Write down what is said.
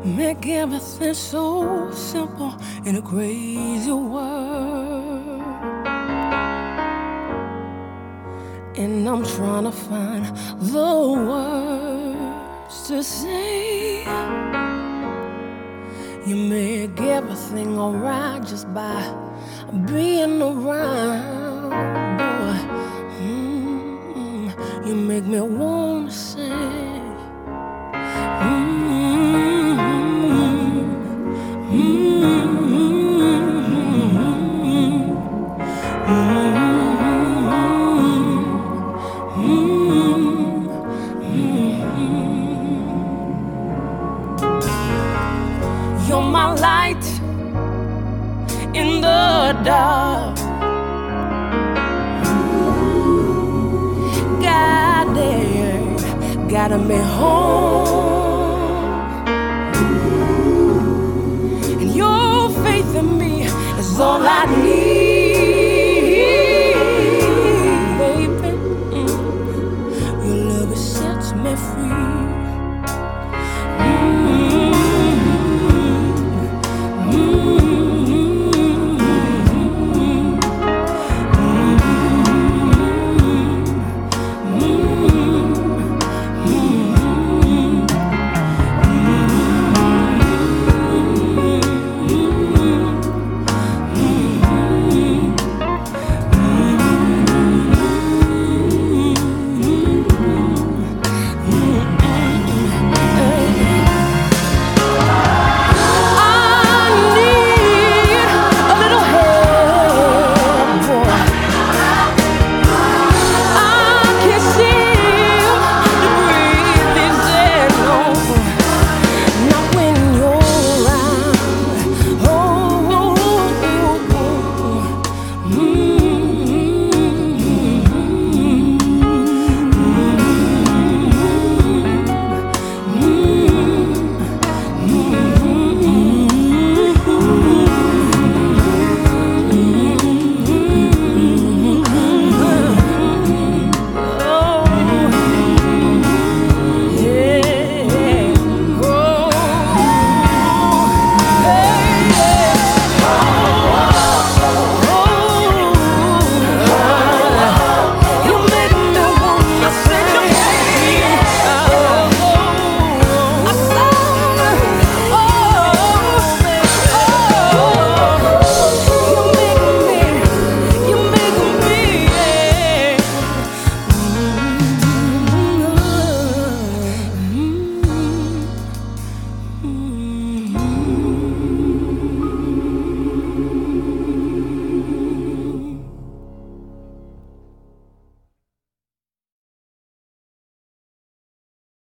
Make everything so simple in a crazy world. And I'm trying to find the words to say. You make everything alright just by being around, boy. You make me wanna sing. You're my light in the dark, guiding me home.